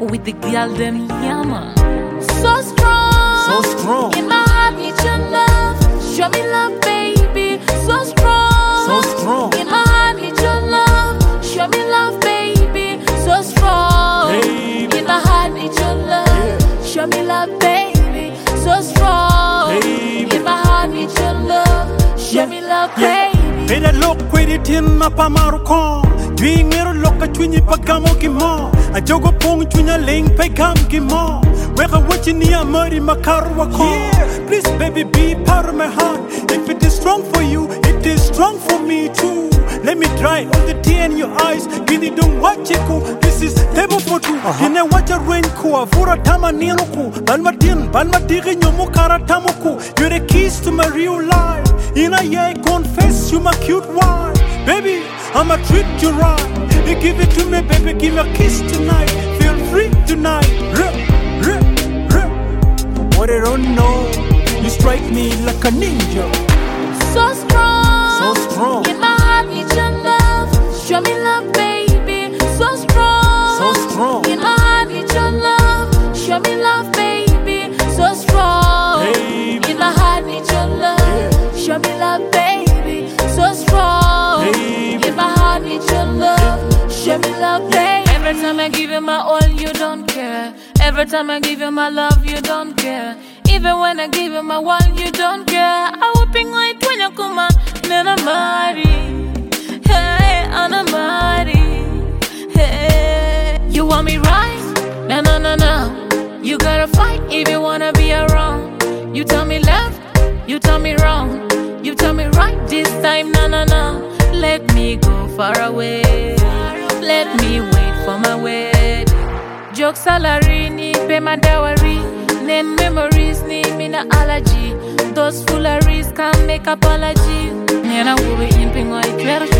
with the girl them yama. So strong, So strong. in my heart need your love. Show me love, baby. So strong, So strong. in my heart need your love. Show me love, baby. So strong, Baby. in my heart need your love. Yeah. Show me love, baby. So strong, Baby. in my heart need your love. Show me love, baby. Beda lok kwedi tin mapa marukon. Dwing mero loka chunyi pagamo kimo. A jogo pong chunya ling pegam kimo. Weka wachi ni amari makaru wako. Please baby be part of my heart. If it is strong for you, it is strong for me too. Let me dry all the tear in your eyes. Gini don't watch it go. This is table for two. Gine watch a rain ko. Avura tama niruku. Balma digi nyomo kara tamuku. You're the keys to my real life. In a year, confess you my cute wife. Baby, I'ma treat you right. You give it to me, baby, give me a kiss tonight. Feel free tonight. What I don't know, you strike me like a ninja. So strong, So strong. in my heart need your love. Show me love, baby. So strong, So strong. in my heart need your love. Show me love, baby. So strong, Baby. in my heart need your love. Yeah. Show me love, baby. So strong, Baby. in my heart need your love. Show me love, baby. Every time I give you my all, you don't care. Every time I give you my love, you don't care. Even when I give you my one, you don't care. I will ping like when you come on, Nana Mari. Hey, Anna Mari. Hey, you want me right? No, no, no, no. You gotta fight if you wanna be around. You tell me left, you tell me wrong. You tell me right this time, no, no, no. Let me go far away. Let me wait for my wedding. Joke salary, ni pay my dowry. Name memories, ni me na allergy. Those fooleries can't make apology. And I will be imping on it,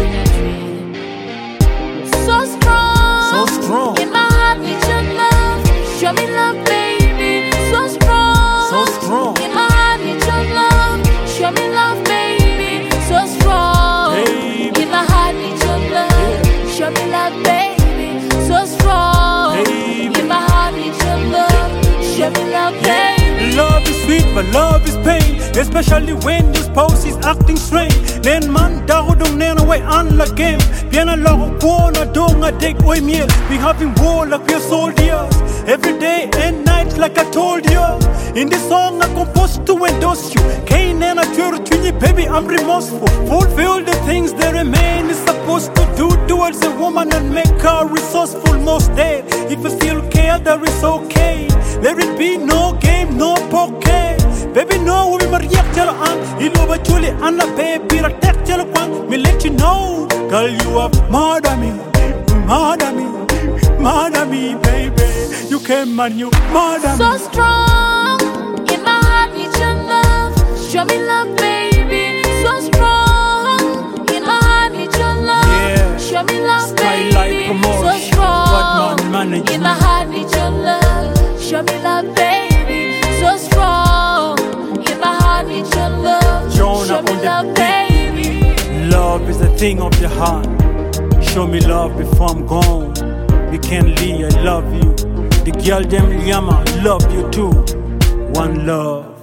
so strong, So strong. in my heart need your love. Show me love, baby. So strong, So strong. in my heart need your love. Show me love, baby. So strong, Baby. in my heart need your love. Show me love, baby. So strong, Baby. in my heart need your love. Show me love, baby. Love is sweet, but love is pain. Especially when your spouse is acting strange. Then man, dago dong nena way on la game. Bien a logo na dong a dek oi miel. We having war like we are soldiers. Every day and night like I told you. In this song I composed to endorse you. Kain and a church, baby, I'm remorseful. Fulfill the things that a man is supposed to do towards a woman and make her resourceful most days. If you still care, that is okay. Let it be no game, no poker. Baby, no, we mariak jalo an. Iluba chuli anna baby, ra tek jalo kwan. Me let you know, girl, you are mad at me, baby. You came and you mad at me. So strong, in my heart need your love. Show me love, baby. So strong, in my heart need your love. Yeah. Show me love, Skylight baby. Promotion, So strong, Rodman Management. in my heart need your love. Show me love, baby. So strong, in my heart need your love. Jonah Show me on the love, beat. baby. Love is a thing of the heart. Show me love before I'm gone. We can't leave, I love you. The girl them yama, love you too. One love.